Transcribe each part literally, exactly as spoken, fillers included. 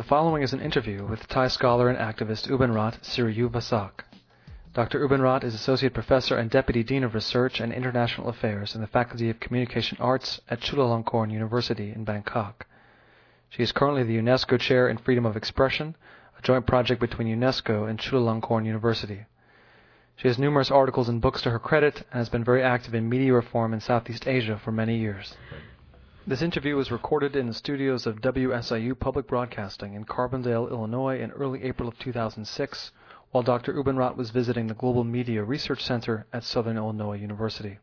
following is an interview with Thai scholar and activist Ubenrat Siriuvasak. Doctor Ubenrat is Associate Professor and Deputy Dean of Research and International Affairs in the Faculty of Communication Arts at Chulalongkorn University in Bangkok. She is currently the UNESCO Chair in Freedom of Expression, a joint project between UNESCO and Chulalongkorn University. She has numerous articles and books to her credit and has been very active in media reform in Southeast Asia for many years. This interview was recorded in the studios of W S I U Public Broadcasting in Carbondale, Illinois in early April of two thousand six, while Doctor Ubenrat was visiting the Global Media Research Center at Southern Illinois University.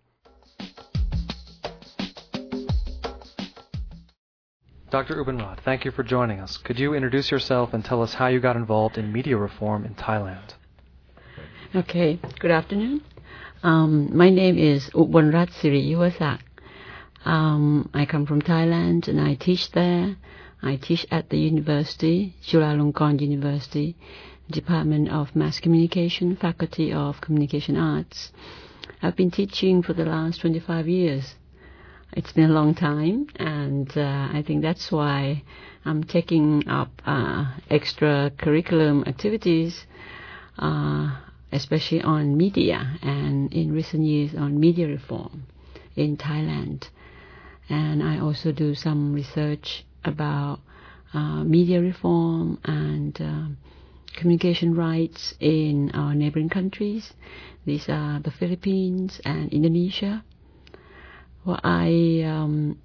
Doctor Ubenrat, thank you for joining us. Could you introduce yourself and tell us how you got involved in media reform in Thailand? Okay, good afternoon. Um, my name is Ubenrat Siriuvasak. Um, I come from Thailand and I teach there. I teach at the university, Chulalongkorn University, Department of Mass Communication, Faculty of Communication Arts. I've been teaching for the last twenty-five years. It's been a long time, and uh, I think that's why I'm taking up uh, extra curriculum activities, uh, especially on media, and in recent years on media reform in Thailand. And I also do some research about uh, media reform and uh, communication rights in our neighboring countries. These are the Philippines and Indonesia. Well, I um,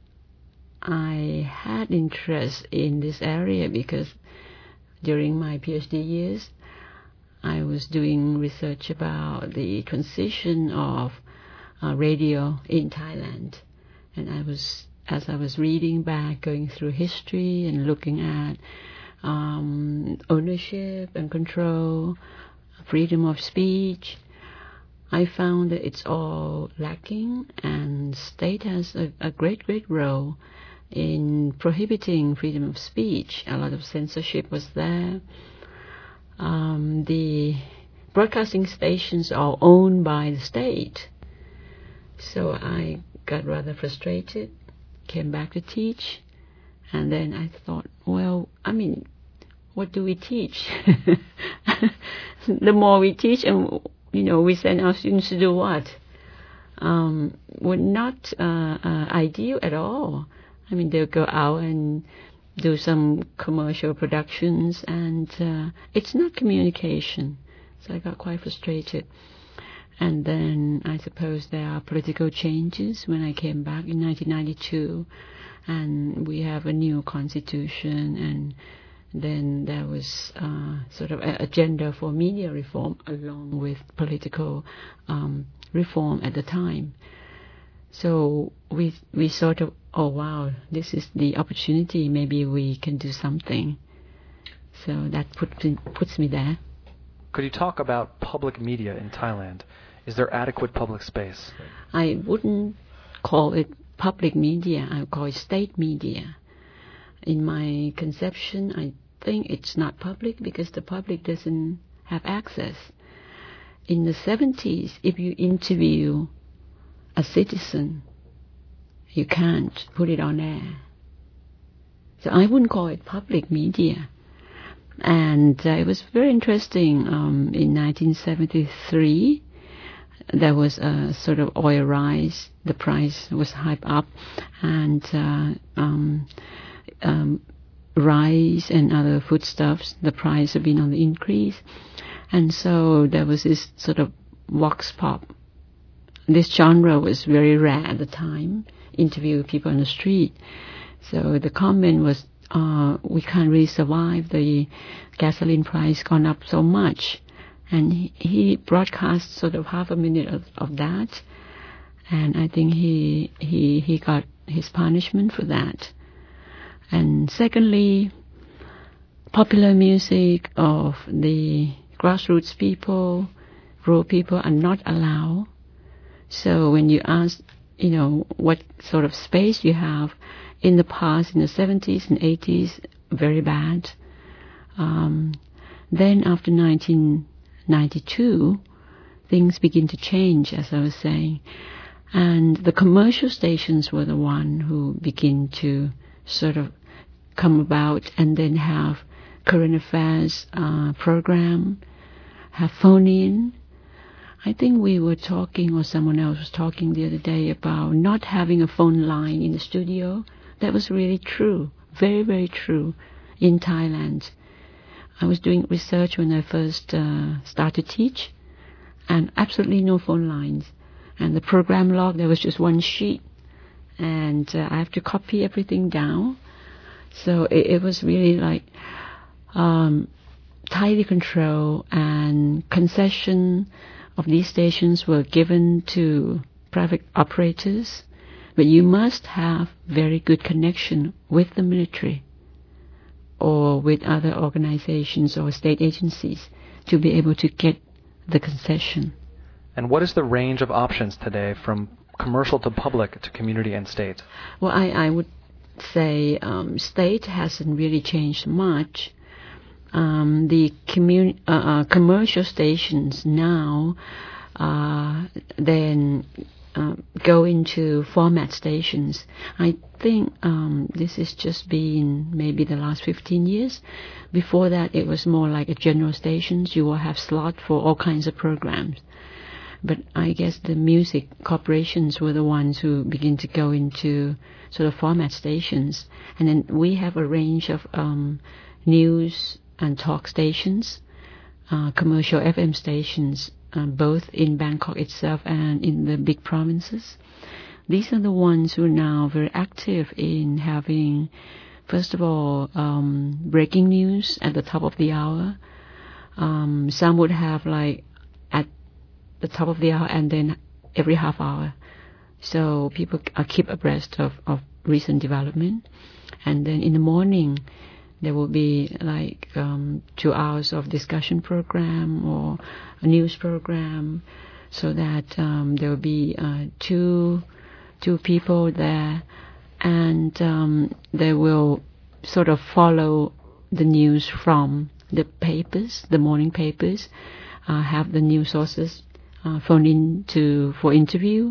I had interest in this area because during my PhD years, I was doing research about the transition of uh, radio in Thailand. And I was, as I was reading back, going through history and looking at um, ownership and control, freedom of speech, I found that it's all lacking, and state has a, a great, great role in prohibiting freedom of speech. A lot of censorship was there. Um, the broadcasting stations are owned by the state. So I got rather frustrated, came back to teach, and then I thought, well, I mean, what do we teach? The more we teach, and you know, we send our students to do what? Um, we're not uh, uh, ideal at all. I mean, they'll go out and do some commercial productions, and uh, it's not communication. So I got quite frustrated. And then I suppose there are political changes when I came back in nineteen ninety-two, and we have a new constitution, and then there was uh, sort of an agenda for media reform along with political um, reform at the time. So we we sort of, oh wow, this is the opportunity, maybe we can do something. So that put, puts me there. Could you talk about public media in Thailand? Is there adequate public space? I wouldn't call it public media. I would call it state media. In my conception, I think it's not public because the public doesn't have access. In the seventies, if you interview a citizen, you can't put it on air. So I wouldn't call it public media. And uh, it was very interesting. Um, in nineteen seventy-three, there was a sort of oil rise. The price was hyped up, and uh, um, um, rice and other foodstuffs, the price have been on the increase. And so there was this sort of vox pop. This genre was very rare at the time, interview people on the street. So the comment was, uh, we can't really survive, the gasoline price gone up so much. And he, he broadcast sort of half a minute of, of that, and I think he he he got his punishment for that. And secondly, popular music of the grassroots people, rural people are not allowed. So when you ask, you know, what sort of space you have, in the past, in the seventies and eighties, very bad. Um, then after nineteen ninety-two, things begin to change, as I was saying. And the commercial stations were the one who begin to sort of come about and then have current affairs uh, program, have phone in. I think we were talking, or someone else was talking the other day about not having a phone line in the studio. That was really true, very, very true in Thailand. I was doing research when I first uh, started to teach, and absolutely no phone lines. And the program log, there was just one sheet, and uh, I have to copy everything down. So it, it was really like um, tightly controlled, and concession of these stations were given to private operators, but you must have very good connection with the military or with other organizations or state agencies to be able to get the concession. And what is the range of options today from commercial to public to community and state? Well, I, I would say um, state hasn't really changed much. Um, the commun- uh, uh, commercial stations now uh, then uh, go into format stations. I think um, this has just been maybe the last fifteen years. Before that, it was more like a general stations. You will have slot for all kinds of programs. But I guess the music corporations were the ones who begin to go into sort of format stations. And then we have a range of um, news and talk stations, uh, commercial F M stations, uh, both in Bangkok itself and in the big provinces. These are the ones who are now very active in having, first of all, um, breaking news at the top of the hour. Um, some would have like at the top of the hour and then every half hour. So people uh, keep abreast of, of recent development. And then in the morning, there will be like um, two hours of discussion program or a news program, so that um, there will be uh, two two people there, and um, they will sort of follow the news from the papers, the morning papers, uh, have the news sources uh, phone in to for interview,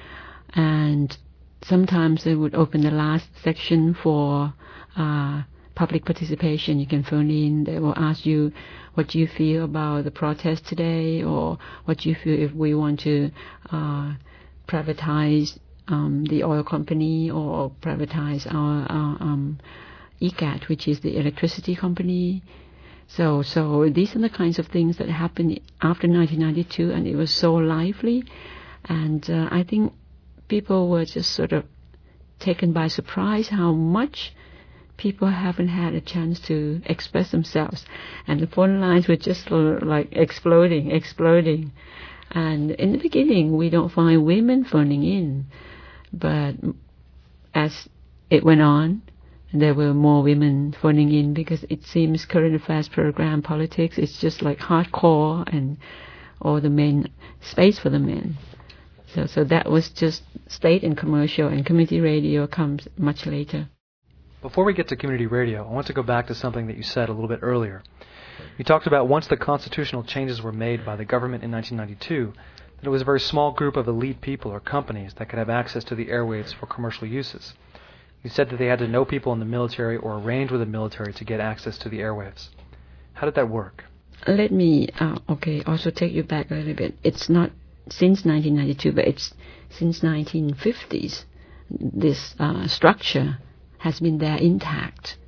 and sometimes they would open the last section for uh, public participation. You can phone in. They will ask you what do you feel about the protest today, or what do you feel if we want to uh, privatize um, the oil company, or privatize our, our um, E G A T, which is the electricity company. So, so these are the kinds of things that happened after nineteen ninety-two, and it was so lively. And uh, I think people were just sort of taken by surprise how much people haven't had a chance to express themselves, and the phone lines were just like exploding, exploding. And in the beginning, we don't find women phoning in, but as it went on, there were more women phoning in, because it seems current affairs program, politics, is just like hardcore, and all the men, space for the men. So, so that was just state and commercial, and community radio comes much later. Before we get to community radio, I want to go back to something that you said a little bit earlier. You talked about once the constitutional changes were made by the government in nineteen ninety-two, that it was a very small group of elite people or companies that could have access to the airwaves for commercial uses. You said that they had to know people in the military or arrange with the military to get access to the airwaves. How did that work? Let me, uh, okay, also take you back a little bit. It's not since nineteen ninety-two, but it's since nineteen fifties. This uh, structure has been there intact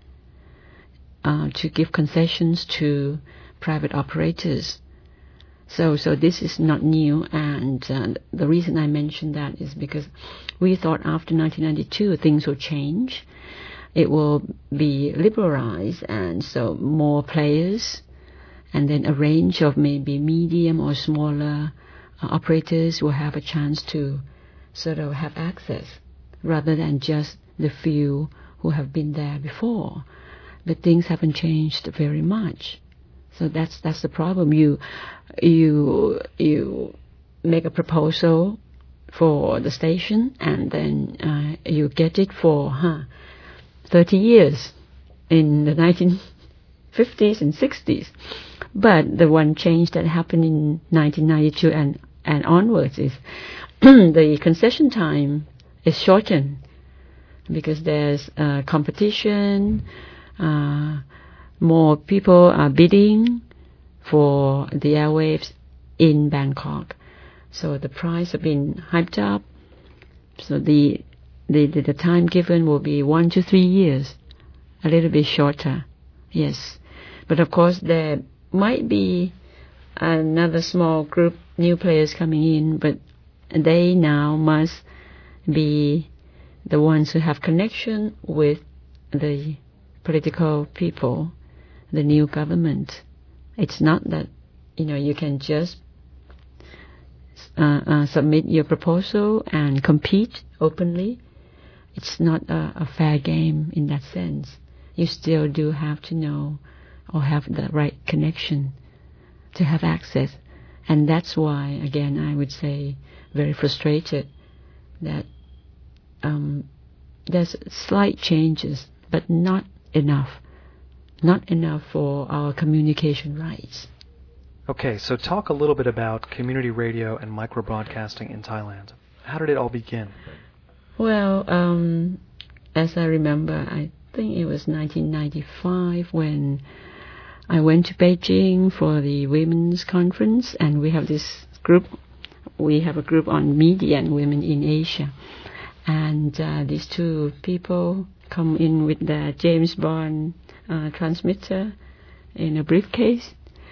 uh, to give concessions to private operators. So, so this is not new, and uh, the reason I mentioned that is because we thought after nineteen ninety-two things will change. It will be liberalized, and so more players, and then a range of maybe medium or smaller uh, operators will have a chance to sort of have access, rather than just the few who have been there before. But things haven't changed very much. So that's that's the problem. You you you make a proposal for the station, and then uh, you get it for huh, thirty years in the nineteen fifties and sixties. But the one change that happened in nineteen ninety-two and, and onwards is the concession time is shortened. because there's uh, competition, uh, more people are bidding for the airwaves in Bangkok. So the price has been hyped up. So the, the, the, the time given will be one to three years, a little bit shorter, yes. But of course there might be another small group, new players coming in, but they now must be the ones who have connection with the political people, the new government. It's not that, you know, you can just uh, uh, submit your proposal and compete openly. It's not a, a fair game in that sense. You still do have to know or have the right connection to have access. And that's why, again, I would say very frustrated that um, there's slight changes, but not enough. Not enough for our communication rights. Okay, so talk a little bit about community radio and microbroadcasting in Thailand. How did it all begin? Well, um, as I remember, I think it was nineteen ninety-five when I went to Beijing for the women's conference, and we have this group. We have a group on media and women in Asia, and uh, these two people come in with the James Bond uh, transmitter in a briefcase.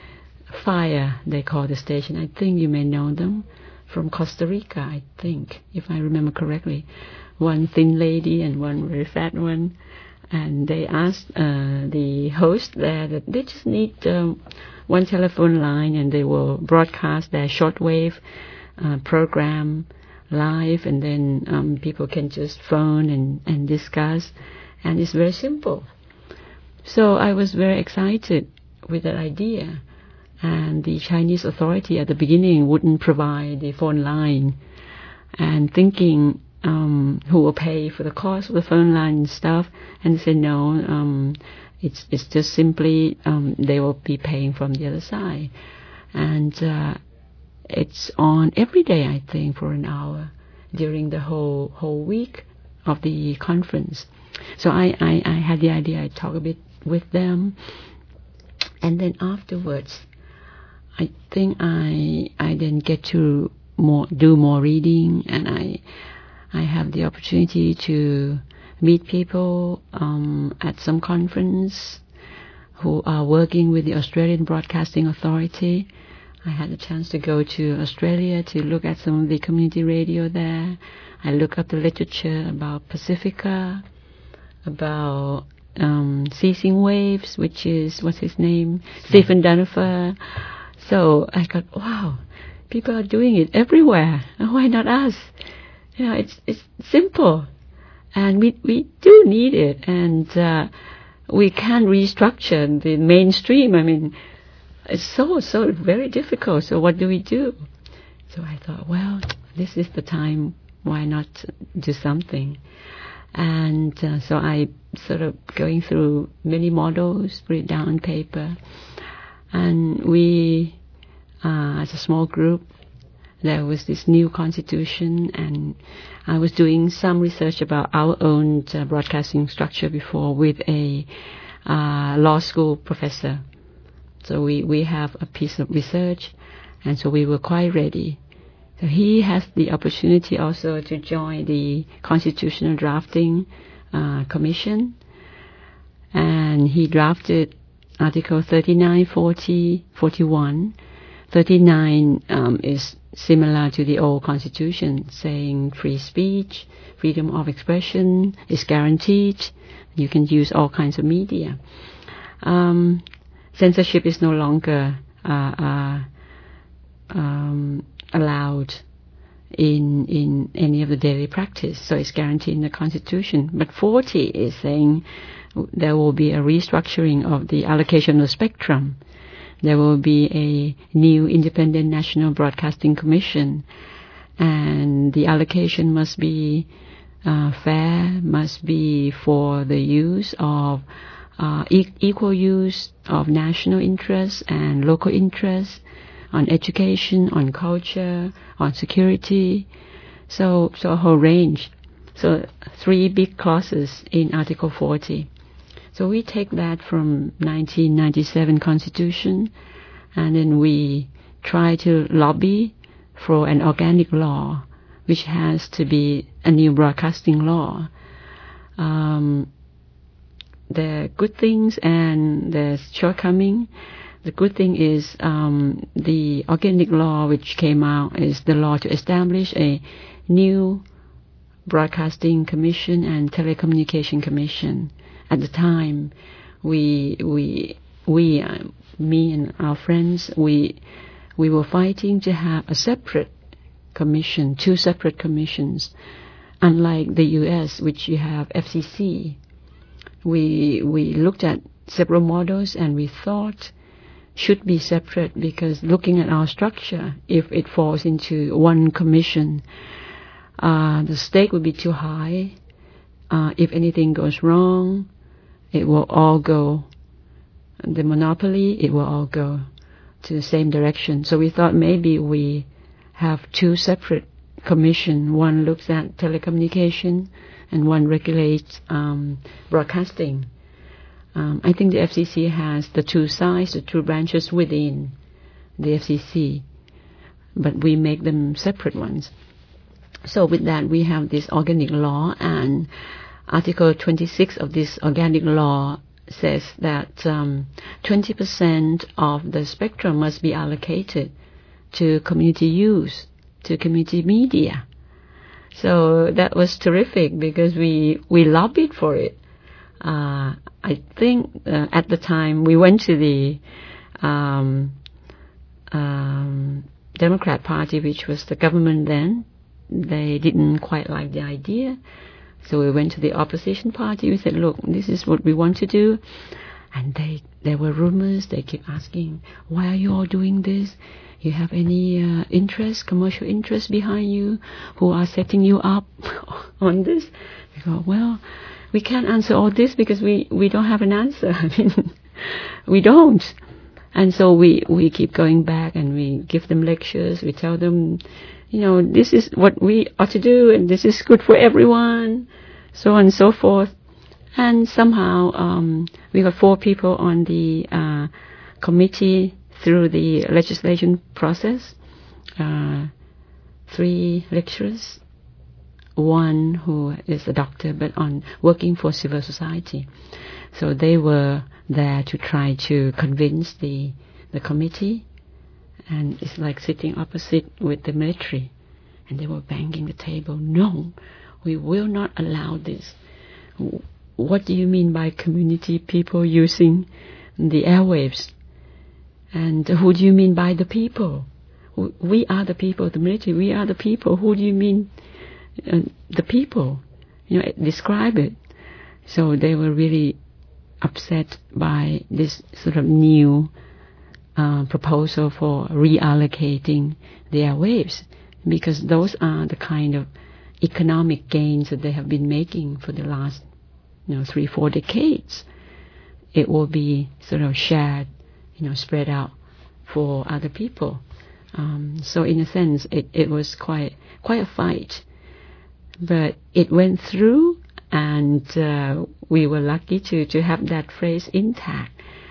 Fire, they call the station. I think you may know them, from Costa Rica, I think, if I remember correctly. One thin lady and one very fat one. And they asked uh, the host there that they just need um, one telephone line, and they will broadcast their shortwave uh, program live, and then um, people can just phone and, and discuss. And it's very simple. So I was very excited with that idea. And the Chinese authority at the beginning wouldn't provide the phone line, and thinking um, who will pay for the cost of the phone line and stuff, and they said no, um, it's it's just simply um, they will be paying from the other side, and uh, it's on every day, I think, for an hour during the whole whole week of the conference. So I, I, I had the idea. I talked a bit with them, and then afterwards, I think I I then get to more do more reading, and I I have the opportunity to meet people um, at some conference who are working with the Australian Broadcasting Authority. I had a chance to go to Australia to look at some of the community radio there. I look up the literature about Pacifica, about um, Ceasing Waves, which is, what's his name? Stephen Dunifer. So I thought, wow, people are doing it everywhere. Why not us? You know, it's it's simple, and we we do need it, and uh, we can restructure the mainstream. I mean, it's so so very difficult. So what do we do? So I thought, well, this is the time. Why not do something? And uh, so I sort of going through many models, put it down on paper. And we, uh, as a small group, there was this new constitution, and I was doing some research about our own uh, broadcasting structure before with a uh, law school professor. So we, we have a piece of research, and so we were quite ready. So he has the opportunity also to join the Constitutional Drafting uh, Commission, and he drafted Article thirty-nine, forty, forty-one. thirty-nine um, is similar to the old constitution, saying free speech, freedom of expression is guaranteed. You can use all kinds of media. Um, censorship is no longer uh, uh, um, allowed in in any of the daily practice, so it's guaranteed in the constitution. But forty is saying there will be a restructuring of the allocation of spectrum. There will be a new independent national broadcasting commission, and the allocation must be uh, fair, must be for the use of uh, e- equal use of national interests and local interests, on education, on culture, on security. So, so a whole range. So three big clauses in Article forty. So we take that from nineteen ninety-seven Constitution, and then we try to lobby for an organic law, which has to be a new broadcasting law. Um, there are good things and there's shortcoming. The good thing is um, the organic law which came out is the law to establish a new Broadcasting Commission and Telecommunication Commission. At the time, we we we uh, me and our friends we we were fighting to have a separate commission, two separate commissions, unlike the U S, which you have F C C. We we looked at several models and we thought should be separate, because looking at our structure, if it falls into one commission, uh, the stake would be too high. Uh, if anything goes wrong, it will all go, the monopoly, it will all go to the same direction. So we thought maybe we have two separate commission. One looks at telecommunication and one regulates um, broadcasting. Um, I think the F C C has the two sides, the two branches within the F C C, but we make them separate ones. So with that, we have this organic law, and Article twenty-six of this organic law says that um, twenty percent of the spectrum must be allocated to community use, to community media. So that was terrific because we, we lobbied for it. Uh, I think uh, at the time we went to the um, um, Democrat Party, which was the government then. They didn't quite like the idea. So we went to the opposition party. We said, look, this is what we want to do. And they there were rumors. They keep asking, why are you all doing this? You have any uh, interest, commercial interest behind you who are setting you up on this? They go, well, we can't answer all this because we, we don't have an answer. I mean, we don't. And so we, we keep going back and we give them lectures. We tell them, you know, this is what we ought to do and this is good for everyone, so on and so forth. And somehow um, we got four people on the uh, committee through the legislation process, uh, three lecturers, one who is a doctor but on working for civil society. So they were there to try to convince the the committee, and it's like sitting opposite with the military, and they were banging the table. No, we will not allow this. What do you mean by community people using the airwaves? And who do you mean by the people? We are the people, the military, we are the people. Who do you mean uh, the people? You know, describe it. So they were really upset by this sort of new uh, proposal for reallocating the airwaves, because those are the kind of economic gains that they have been making for the last, you know, three, four decades. It will be sort of shared, you know, spread out for other people. Um, so in a sense, it, it was quite quite a fight, but it went through, and uh, we were lucky to, to have that phrase intact.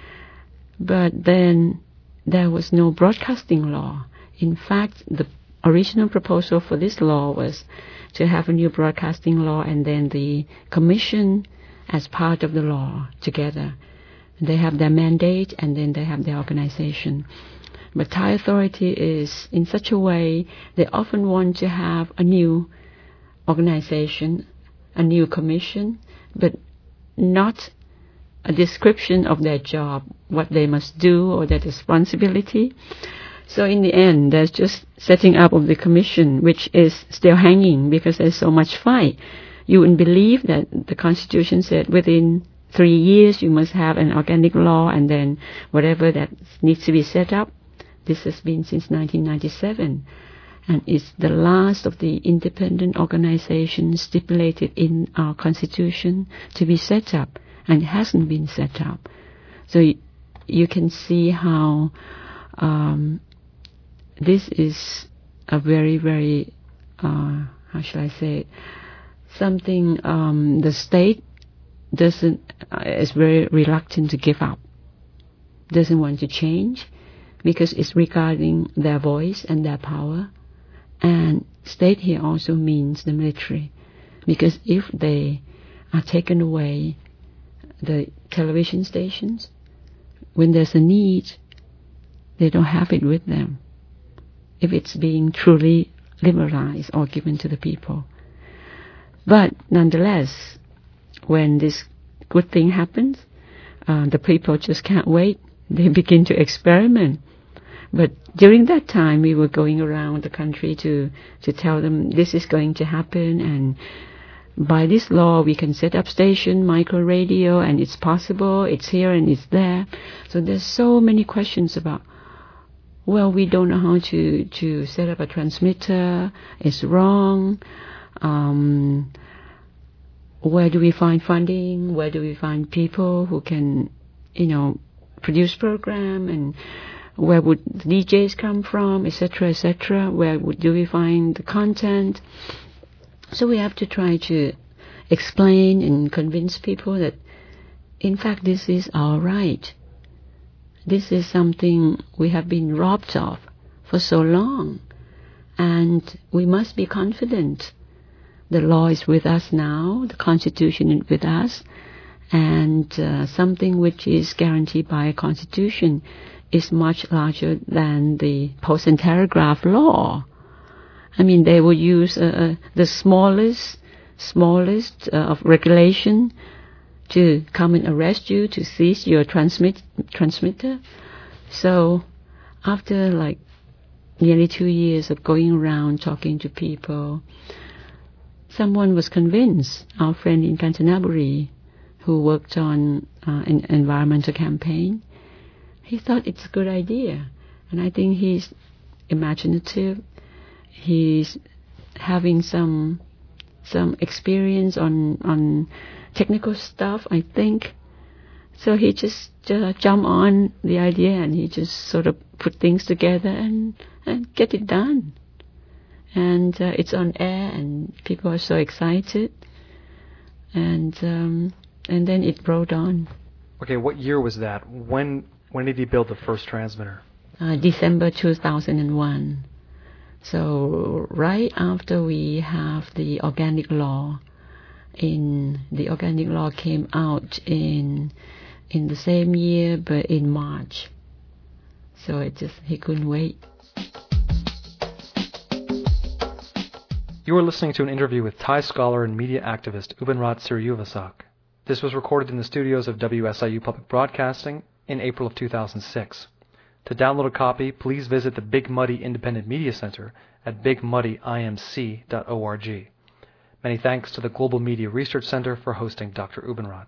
But then there was no broadcasting law. In fact, the original proposal for this law was to have a new broadcasting law and then the commission as part of the law together. They have their mandate and then they have their organization. But Thai authority is in such a way, they often want to have a new organization, a new commission, but not a description of their job, what they must do or their responsibility. So in the end, there's just setting up of the commission, which is still hanging because there's so much fight. You wouldn't believe that the Constitution said within three years you must have an organic law, and then whatever that needs to be set up. This has been since nineteen ninety-seven, and it's the last of the independent organizations stipulated in our Constitution to be set up, and it hasn't been set up. So y- you can see how um, this is a very, very, uh, how shall I say it, something um, the state doesn't uh, is very reluctant to give up, doesn't want to change, because it's regarding their voice and their power. And state here also means the military, because if they are taken away, the television stations, when there's a need, they don't have it with them, if it's being truly liberalized or given to the people. But nonetheless, when this good thing happens, uh, the people just can't wait. They begin to experiment. But during that time, we were going around the country to, to tell them this is going to happen, and by this law we can set up station, micro radio, and it's possible, it's here and it's there. So there's so many questions about, well, we don't know how to, to set up a transmitter, it's wrong, um, where do we find funding, where do we find people who can, you know, produce program, and where would the D Js come from, et cetera, et cetera. Where would, do we find the content? So we have to try to explain and convince people that, in fact, this is our right. This is something we have been robbed of for so long, and we must be confident. The law is with us now, the Constitution is with us, and uh, something which is guaranteed by a Constitution is much larger than the Post and Telegraph law. I mean, they will use uh, the smallest, smallest uh, of regulation to come and arrest you, to seize your transmit transmitter. So, after like nearly two years of going around talking to people, someone was convinced, our friend in Kanchanaburi, who worked on uh, an environmental campaign, he thought it's a good idea. And I think he's imaginative. He's having some some experience on on technical stuff, I think. So he just uh, jumped on the idea, and he just sort of put things together and, and get it done. And uh, it's on air, and people are so excited. And um, and then it rolled on. Okay, what year was that? When when did he build the first transmitter? Uh, December two thousand one. So right after we have the organic law, in the organic law came out in in the same year, but in March. So it just he couldn't wait. You are listening to an interview with Thai scholar and media activist Ubenrat Siriuvasak. This was recorded in the studios of W S I U Public Broadcasting in April of two thousand six. To download a copy, please visit the Big Muddy Independent Media Center at big muddy I M C dot org. Many thanks to the Global Media Research Center for hosting Doctor Ubenrat.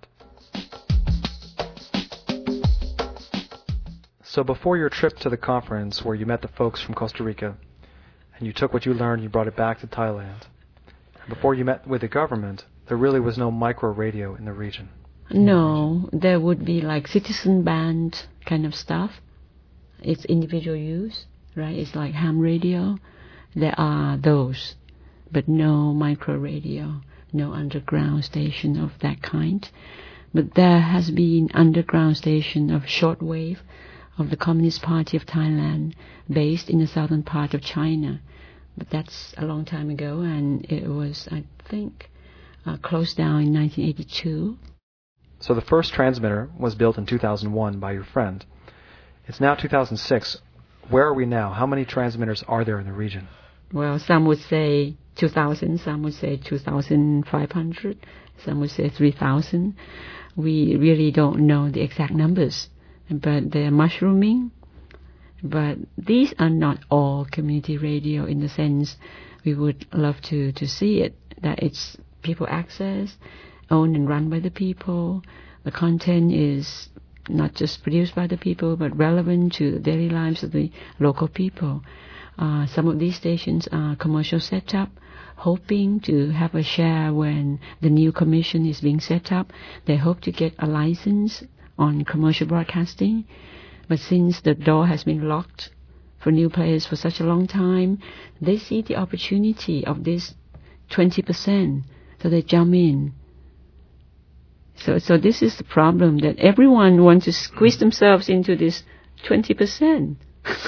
So before your trip to the conference where you met the folks from Costa Rica, and you took what you learned and you brought it back to Thailand, before you met with the government, there really was no micro radio in the region. No, there would be like citizen band kind of stuff. It's individual use, right? It's like ham radio. There are those, but no micro radio, no underground station of that kind. But there has been underground station of shortwave of the Communist Party of Thailand based in the southern part of China. But that's a long time ago, and it was, I think, uh, closed down in nineteen eighty-two. So the first transmitter was built in two thousand one by your friend. It's now two thousand six. Where are we now? How many transmitters are there in the region? Well, some would say two thousand, some would say two thousand five hundred, some would say three thousand. We really don't know the exact numbers, but they're mushrooming. But these are not all community radio in the sense we would love to, to see it, that it's people access, owned and run by the people. The content is not just produced by the people, but relevant to the daily lives of the local people. Uh, some of these stations are commercial setup, hoping to have a share when the new commission is being set up. They hope to get a license on commercial broadcasting. But since the door has been locked for new players for such a long time, they see the opportunity of this twenty percent so they jump in. So, so this is the problem, that everyone wants to squeeze themselves into this twenty percent.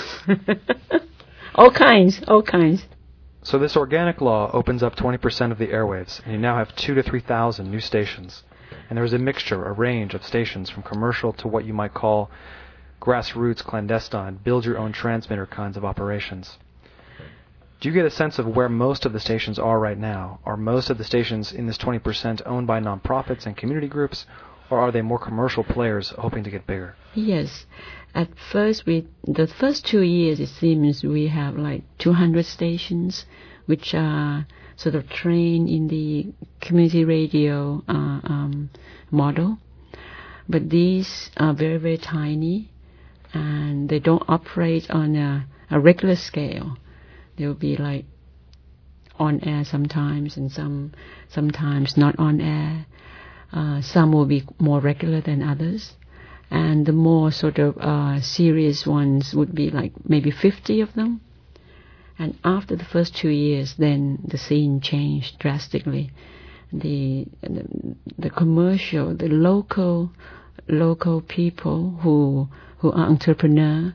all kinds, all kinds. So this organic law opens up twenty percent of the airwaves, and you now have two to three thousand new stations. And there is a mixture, a range of stations, from commercial to what you might call grassroots, clandestine, build-your-own transmitter kinds of operations. Do you get a sense of where most of the stations are right now? Are most of the stations in this twenty percent owned by nonprofits and community groups, or are they more commercial players hoping to get bigger? Yes. At first, we the first two years, it seems we have like two hundred stations, which are sort of trained in the community radio uh, um, model. But these are very, very tiny, and they don't operate on a, a regular scale. They will be like on air sometimes, and some sometimes not on air. Uh, some will be more regular than others. And the more sort of uh, serious ones would be like maybe fifty of them. And after the first two years, then the scene changed drastically. The the, the commercial, the local local people who who are entrepreneur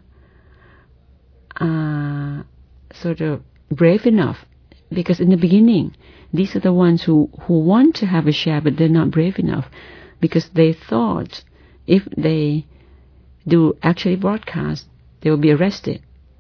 are sort of brave enough, because in the beginning, these are the ones who, who want to have a share, but they're not brave enough, because they thought if they do actually broadcast, they will be arrested.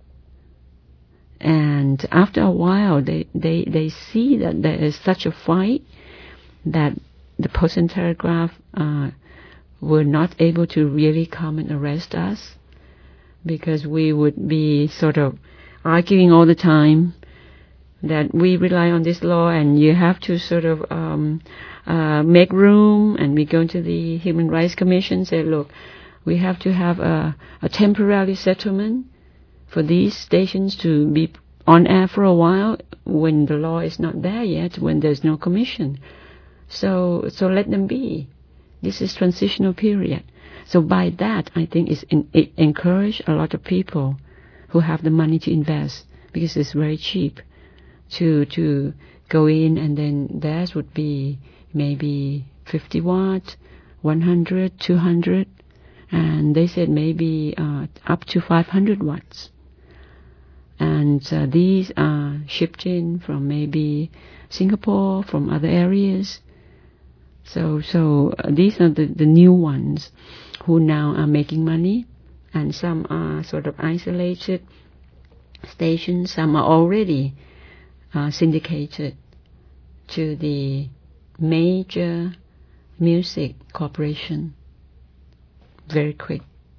And after a while, they, they, they see that there is such a fight that the Post and Telegraph uh, were not able to really come and arrest us, because we would be sort of arguing all the time that we rely on this law and you have to sort of um, uh, make room. And we go to the Human Rights Commission and say, look, we have to have a, a temporary settlement for these stations to be on air for a while when the law is not there yet, when there's no commission. So, so let them be. This is transitional period. So by that, I think it's in, it encouraged a lot of people who have the money to invest, because it's very cheap to to go in, and then theirs would be maybe fifty watt, one hundred, two hundred, and they said maybe uh, up to five hundred watts. And uh, these are shipped in from maybe Singapore, from other areas. So so uh, these are the, the new ones who now are making money, and some are sort of isolated stations, some are already uh, syndicated to the major music corporation. Very quick.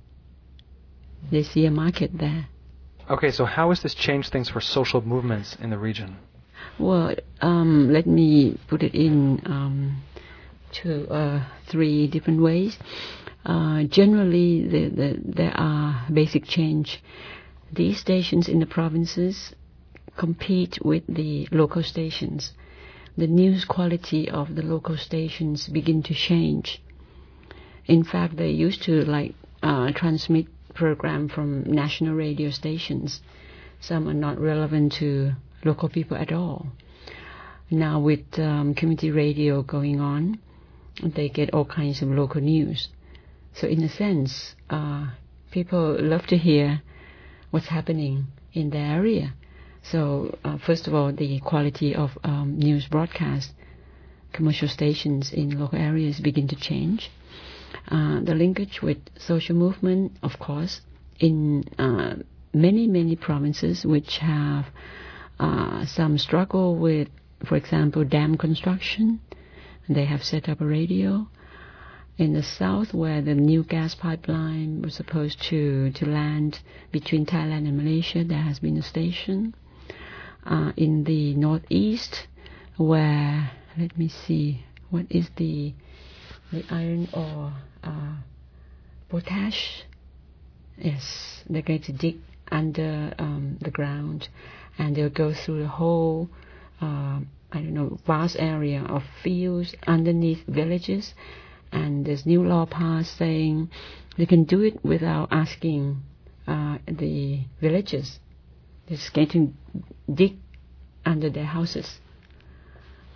They see a market there. Okay, so how has this changed things for social movements in the region? Well, um, let me put it in um, to uh, three different ways. Uh, generally, the, the, there are basic change. These stations in the provinces compete with the local stations. The news quality of the local stations begin to change. In fact, they used to like uh, transmit program from national radio stations. Some are not relevant to local people at all. Now with um, community radio going on, they get all kinds of local news. So in a sense, uh, people love to hear what's happening in their area. So uh, first of all, the quality of um, news broadcast, commercial stations in local areas begin to change. Uh, the linkage with social movement, of course, in uh, many, many provinces which have uh, some struggle with, for example, dam construction. They have set up a radio. In the south, where the new gas pipeline was supposed to, to land between Thailand and Malaysia, there has been a station. Uh, in the northeast, where, let me see, what is the the iron ore, uh, potash? Yes, they're going to dig under um, the ground, and they'll go through the whole, uh, I don't know, vast area of fields underneath villages. And there's new law passed saying they can do it without asking uh, the villagers. They're just going to dig under their houses.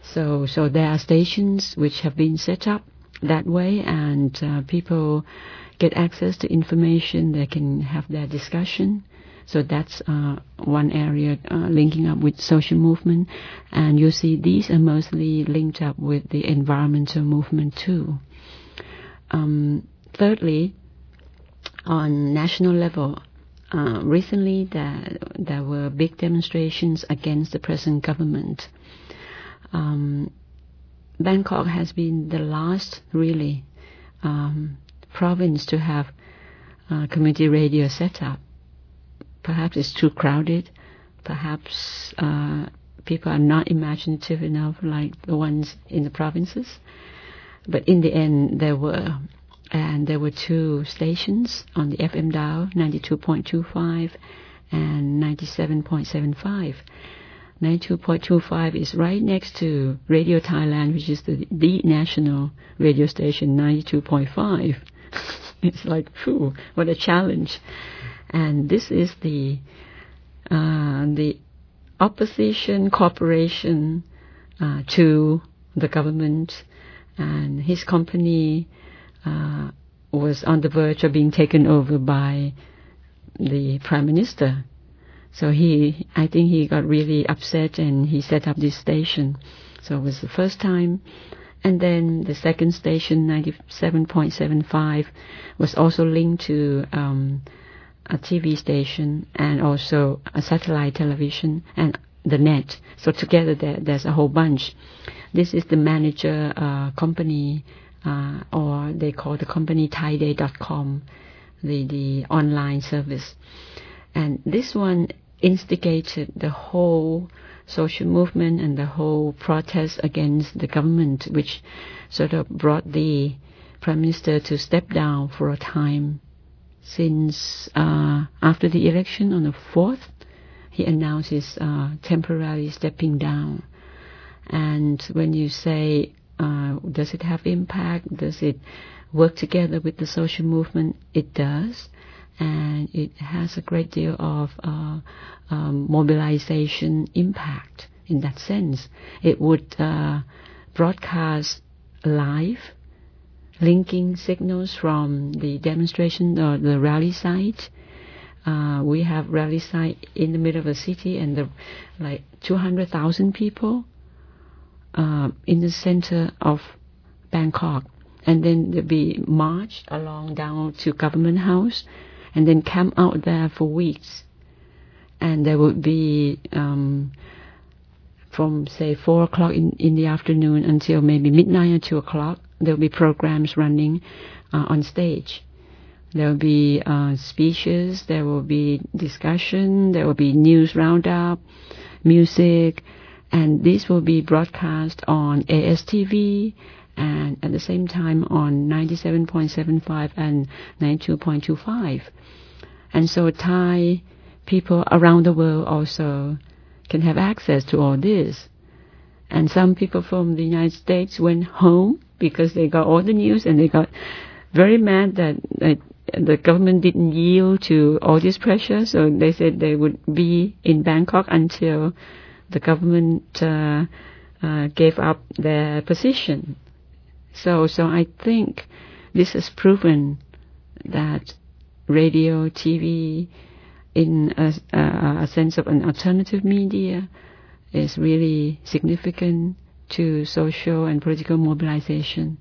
So, so there are stations which have been set up that way, and uh, people get access to information. They can have their discussion. So that's uh, one area uh, linking up with social movement. And you see these are mostly linked up with the environmental movement too. Um, thirdly, on national level, uh, recently there, there were big demonstrations against the present government. Um, Bangkok has been the last, really, um, province to have uh, community radio set up. Perhaps it's too crowded. Perhaps uh, people are not imaginative enough like the ones in the provinces. But in the end, there were, and there were two stations on the F M dial, ninety-two point two five and ninety-seven point seven five. ninety-two point two five is right next to Radio Thailand, which is the, the national radio station, ninety-two point five. It's like, phew, what a challenge. And this is the uh, the opposition corporation uh, to the government, and his company uh, was on the verge of being taken over by the Prime Minister. So he, I think he got really upset and he set up this station. So it was the first time. And then the second station, ninety-seven point seven five, was also linked to um, a T V station and also a satellite television and the net. So together there, there's a whole bunch. This is the manager uh, company, uh, or they call the company thaiday dot com, the, the online service. And this one instigated the whole social movement and the whole protest against the government, which sort of brought the Prime Minister to step down for a time. Since uh, after the election on the fourth, he announced his uh, temporarily stepping down. And when you say, uh, does it have impact? Does it work together with the social movement? It does. And it has a great deal of uh, um, mobilization impact in that sense. It would uh, broadcast live, linking signals from the demonstration or the rally site. Uh, we have rally site in the middle of the city, and the like two hundred thousand people uh, in the center of Bangkok, and then they'll be marched along down to Government House, and then camp out there for weeks. And there would be um, from say four o'clock in, in the afternoon until maybe midnight or two o'clock. There will be programs running uh, on stage. There will be uh, speeches, there will be discussion, there will be news roundup, music, and this will be broadcast on A S T V and at the same time on ninety-seven point seven five and ninety-two point two five. And so Thai people around the world also can have access to all this. And some people from the United States went home because they got all the news, and they got very mad that, that the government didn't yield to all this pressure. So they said they would be in Bangkok until the government uh, uh, gave up their position. So, so I think this has proven that radio, T V, in a, a, a sense of an alternative media, is really significant to social and political mobilization.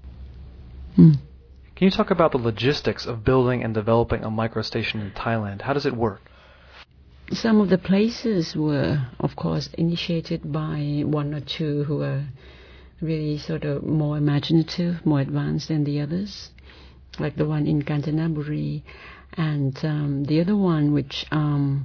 Hmm. Can you talk about the logistics of building and developing a microstation in Thailand? How does it work? Some of the places were, of course, initiated by one or two who were really sort of more imaginative, more advanced than the others, like the one in Kanchanaburi, and um, the other one which um,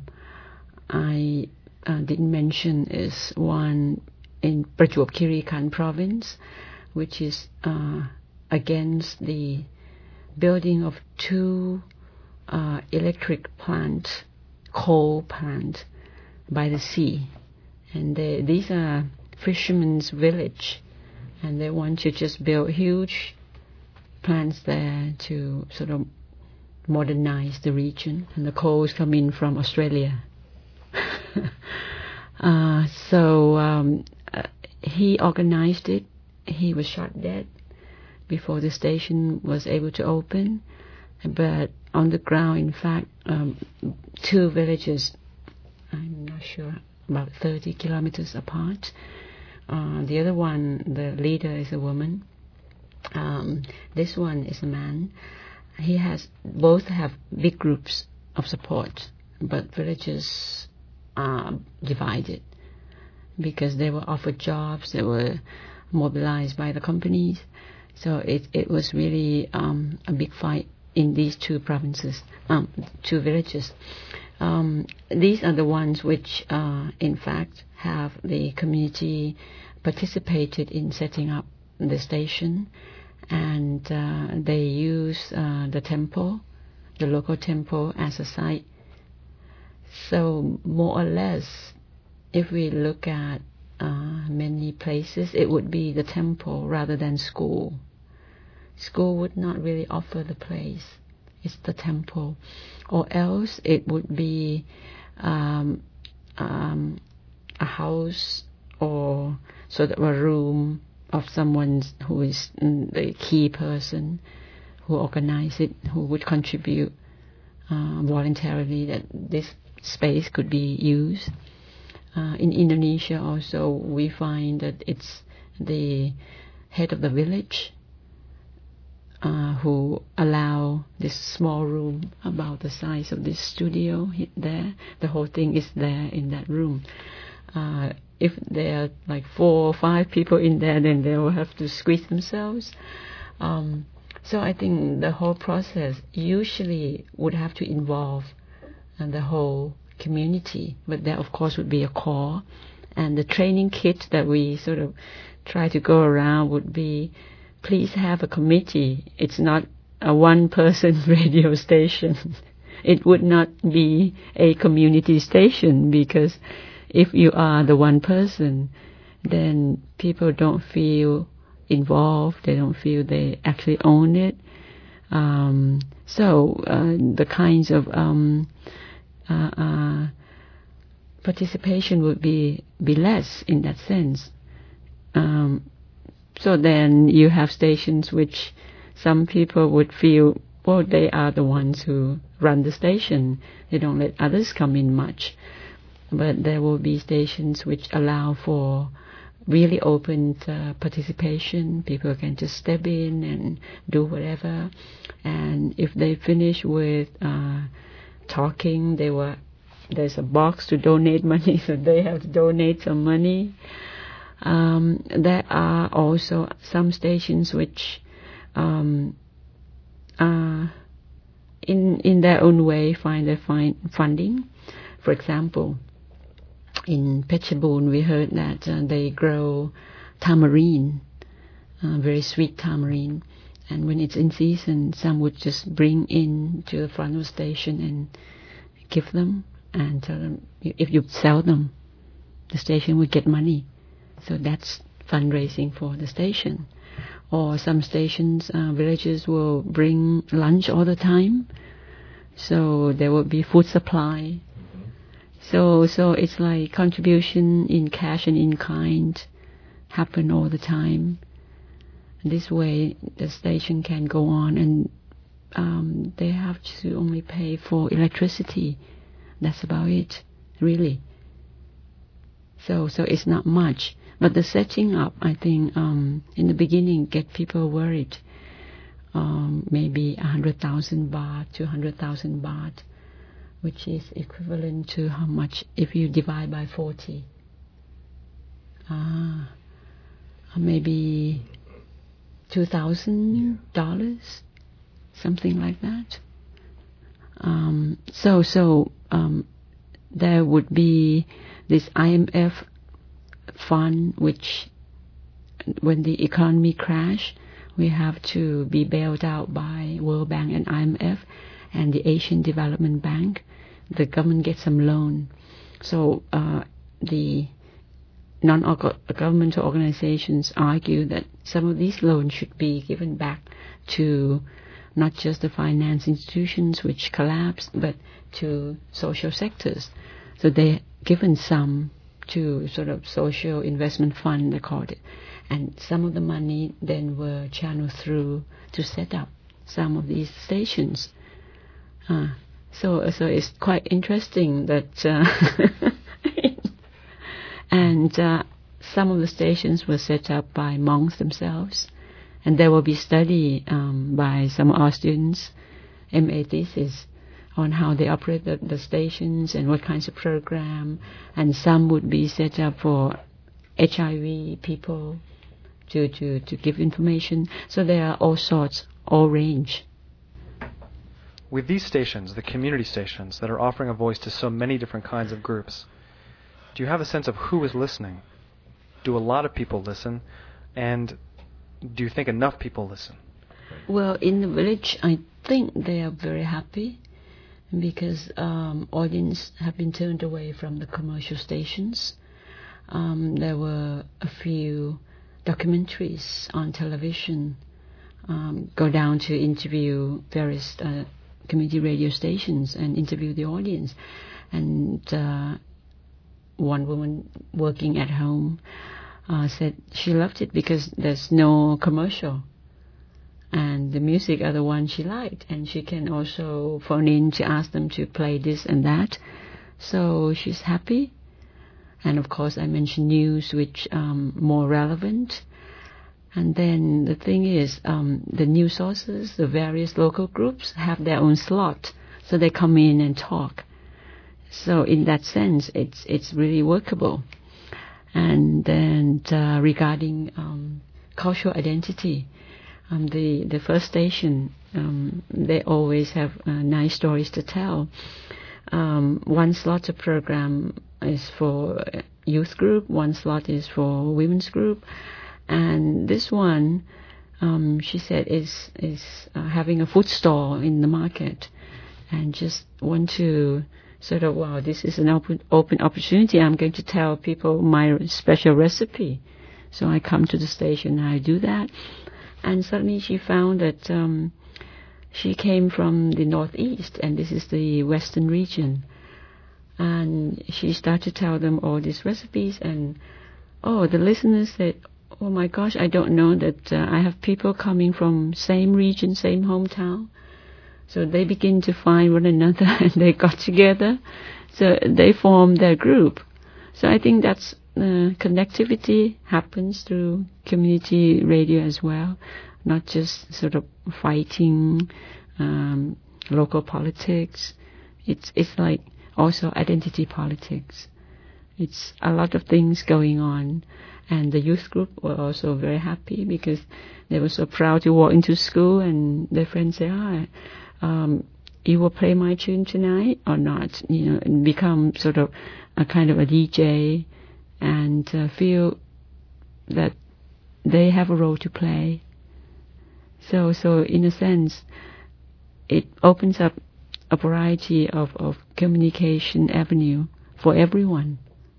I uh, didn't mention is one in Prachuap Khiri Khan province, which is uh, against the building of two uh, electric plant, coal plant by the sea. And they, these are fishermen's village, and they want to just build huge plants there to sort of modernize the region. And the coals come in from Australia. uh, so um, he organized it. He was shot dead before the station was able to open. But on the ground, in fact, um, two villages, I'm not sure, about thirty kilometers apart. Uh, the other one, the leader is a woman. Um, this one is a man. He has, both have big groups of support, but villages are divided because they were offered jobs, they were mobilized by the companies. So it, it was really um, a big fight in these two provinces, um, two villages. Um, these are the ones which, uh, in fact, have the community participated in setting up the station, and uh, they use uh, the temple, the local temple, as a site. So more or less, if we look at uh, many places, it would be the temple rather than school. School would not really offer the place. It's the temple. Or else it would be um, um, a house or sort of a room of someone who is the key person who organized it, who would contribute uh, voluntarily that this space could be used. Uh, in Indonesia also, we find that it's the head of the village uh, who allow this small room about the size of this studio there. The whole thing is there in that room. Uh, if there are like four or five people in there, then they will have to squeeze themselves. Um, so I think the whole process usually would have to involve uh, the whole community, but there of course would be a core, and the training kit that we sort of try to go around would be, please have a committee. It's not a one person radio station. It would not be a community station, because if you are the one person, then people don't feel involved, they don't feel they actually own it. Um, so uh, the kinds of um, Uh, uh, participation would be be less in that sense. Um, so then you have stations which some people would feel, well, they are the ones who run the station. They don't let others come in much. But there will be stations which allow for really open uh, participation. People can just step in and do whatever. And if they finish with uh, talking, they were there's a box to donate money, so they have to donate some money. Um, there are also some stations which um, uh, in in their own way find their find funding. For example, in Phetchabun we heard that uh, they grow tamarind, uh, very sweet tamarind, and when it's in season, some would just bring in to the front of the station and give them, and tell them if you sell them, the station would get money. So that's fundraising for the station. Or some stations, uh, villages will bring lunch all the time, so there will be food supply. Mm-hmm. So so it's like contribution in cash and in kind happen all the time. This way the station can go on, and um, they have to only pay for electricity. That's about it, really. So so it's not much. But the setting up, I think, um, in the beginning, get people worried. Um, maybe one hundred thousand baht to one hundred thousand baht, which is equivalent to how much if you divide by forty? Ah, maybe two thousand dollars, something like that. Um, so so um, there would be this I M F fund, which when the economy crash, we have to be bailed out by World Bank and I M F and the Asian Development Bank. The government gets some loan. So uh, the non-governmental organizations argue that some of these loans should be given back to not just the finance institutions which collapsed, but to social sectors. So they're given some to sort of social investment fund, they called it. And some of the money then were channeled through to set up some of these stations. Uh, so, so it's quite interesting that, uh, and uh, some of the stations were set up by monks themselves, and there will be study um, by some of our students, M A thesis, on how they operate the, the stations and what kinds of program, and some would be set up for H I V people to, to, to give information. So there are all sorts, all range. With these stations, the community stations that are offering a voice to so many different kinds of groups, do you have a sense of who is listening? Do a lot of people listen? And do you think enough people listen? Well, in the village, I think they are very happy because um, audience have been turned away from the commercial stations. Um, there were a few documentaries on television um, go down to interview various uh, community radio stations and interview the audience. And uh, one woman working at home uh, said she loved it because there's no commercial. And the music are the ones she liked. And she can also phone in to ask them to play this and that. So she's happy. And of course I mentioned news which um more relevant. And then the thing is, um, the news sources, the various local groups have their own slot. So they come in and talk. So in that sense, it's it's really workable. And then uh, regarding um, cultural identity, um, the, the first station, um, they always have uh, nice stories to tell. Um, one slot of program is for youth group, one slot is for women's group. And this one, um, she said, is is uh, having a food stall in the market, and just want to sort of, wow, this is an open open opportunity. I'm going to tell people my special recipe. So I come to the station and I do that, and suddenly she found that um, she came from the northeast, and this is the western region, and she started to tell them all these recipes, and oh, the listeners said, oh my gosh, I don't know that uh, I have people coming from same region, same hometown. So they begin to find one another and they got together. So they form their group. So I think that's uh, connectivity happens through community radio as well, not just sort of fighting um, local politics. It's it's like also identity politics. It's a lot of things going on. And the youth group were also very happy because they were so proud to walk into school and their friends say, ah, um, you will play my tune tonight or not? You know, and become sort of a kind of a D J and uh, feel that they have a role to play. So, so in a sense, it opens up a variety of, of communication avenue for everyone.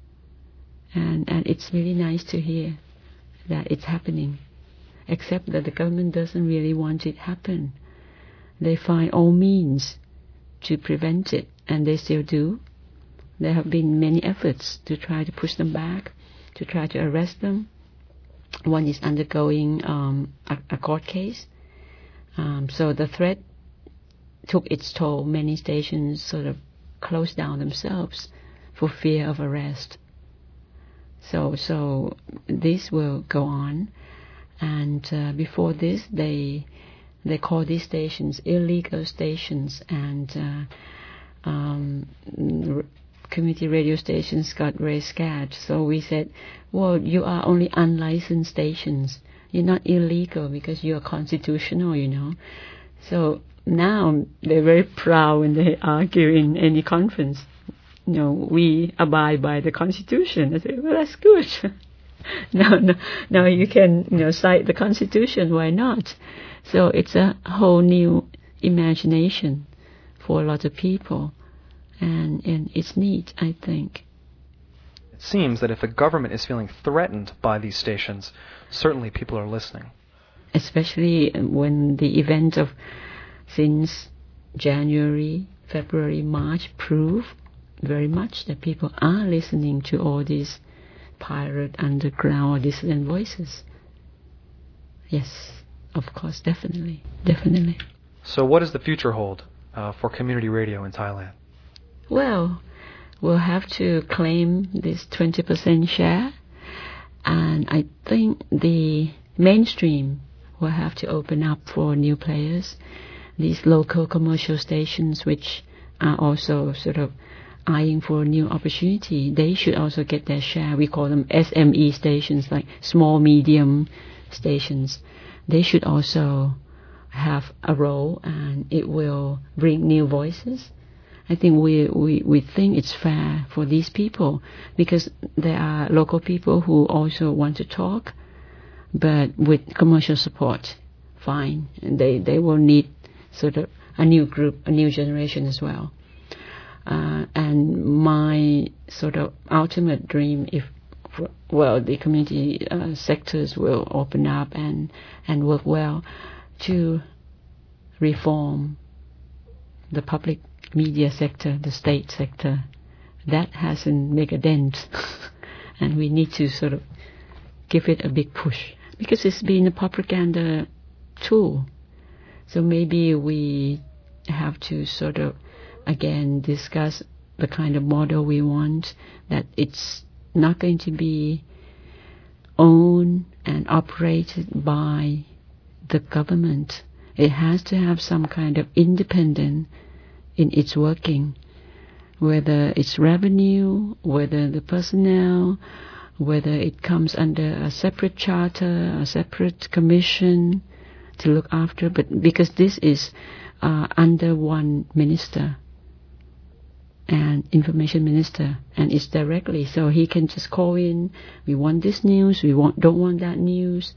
And, and it's really nice to hear that it's happening, except that the government doesn't really want it to happen. They find all means to prevent it, and they still do. There have been many efforts to try to push them back, to try to arrest them. One is undergoing um, a, a court case. Um, so the threat took its toll. Many stations sort of closed down themselves for fear of arrest. So, so this will go on, and uh, before this, they they call these stations illegal stations, and uh, um, r- community radio stations got very scared. So we said, well, you are only unlicensed stations. You're not illegal because you are constitutional, you know. So now they're very proud when they argue in any conference. You know, we abide by the Constitution. I say, well, that's good. no, no, no, you can, you know, cite the Constitution. Why not? So it's a whole new imagination for a lot of people, and and it's neat, I think. It seems that if the government is feeling threatened by these stations, certainly people are listening. Especially when the event of since January, February, March prove very much that people are listening to all these pirate, underground, or dissident voices. Yes, of course, definitely, definitely. So what does the future hold uh, for community radio in Thailand? Well, we'll have to claim this twenty percent share, and I think the mainstream will have to open up for new players. These local commercial stations, which are also sort of eyeing for a new opportunity, they should also get their share. We call them S M E stations, like small, medium stations. They should also have a role, and it will bring new voices. I think we, we, we think it's fair for these people, because there are local people who also want to talk, but with commercial support, fine. And they, they will need sort of a new group, a new generation as well. Uh, and my sort of ultimate dream, if, well, the community uh, sectors will open up and, and work well, to reform the public media sector, the state sector. That hasn't made a dent. And we need to sort of give it a big push, because it's been a propaganda tool. So maybe we have to sort of, again, discuss the kind of model we want, that it's not going to be owned and operated by the government. It has to have some kind of independence in its working, whether it's revenue, whether the personnel, whether it comes under a separate charter, a separate commission to look after, but because this is uh, under one minister and information minister, and it's directly, so he can just call in, we want this news, we want don't want that news.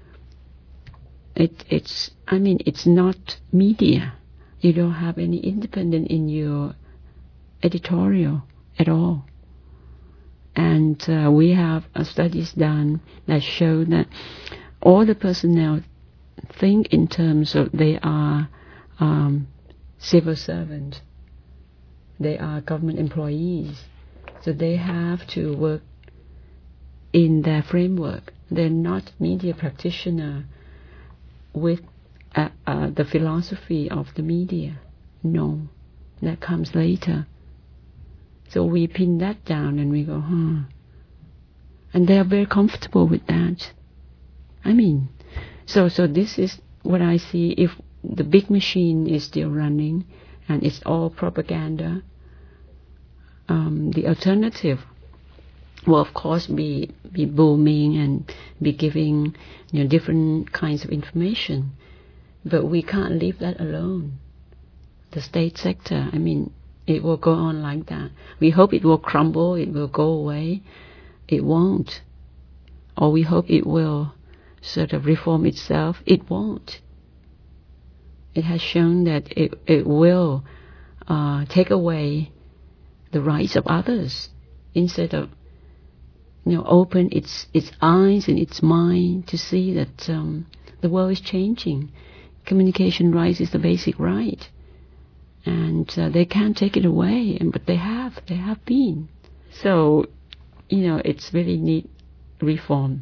It, it's, I mean, it's not media. You don't have any independence in your editorial at all. And uh, we have uh, studies done that show that all the personnel think in terms of they are um, civil servants. They are government employees. So they have to work in their framework. They're not media practitioners with uh, uh, the philosophy of the media. No, that comes later. So we pin that down and we go, huh. And they are very comfortable with that. I mean, so so this is what I see. If the big machine is still running and it's all propaganda, um, the alternative will of course be be booming and be giving, you know, different kinds of information. But we can't leave that alone. The state sector, I mean, it will go on like that. We hope it will crumble, it will go away. It won't. Or we hope it will sort of reform itself. It won't. It has shown that it, it will uh, take away the rights of others instead of, you know, open its its eyes and its mind to see that um, the world is changing. Communication rights is the basic right. And uh, they can't take it away, and but they have, they have been. So, you know, it's really need reform.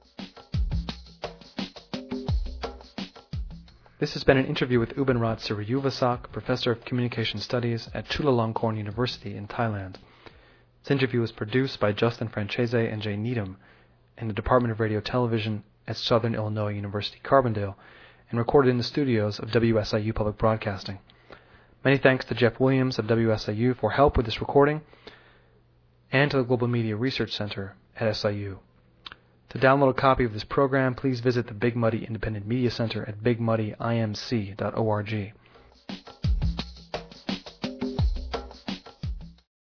This has been an interview with U Ban Rat Siriuvasak, Professor of Communication Studies at Chulalongkorn University in Thailand. This interview was produced by Justin Francese and Jay Needham in the Department of Radio Television at Southern Illinois University, Carbondale, and recorded in the studios of W S I U Public Broadcasting. Many thanks to Jeff Williams of W S I U for help with this recording, and to the Global Media Research Center at S I U. To download a copy of this program, please visit the Big Muddy Independent Media Center at big muddy I M C dot org.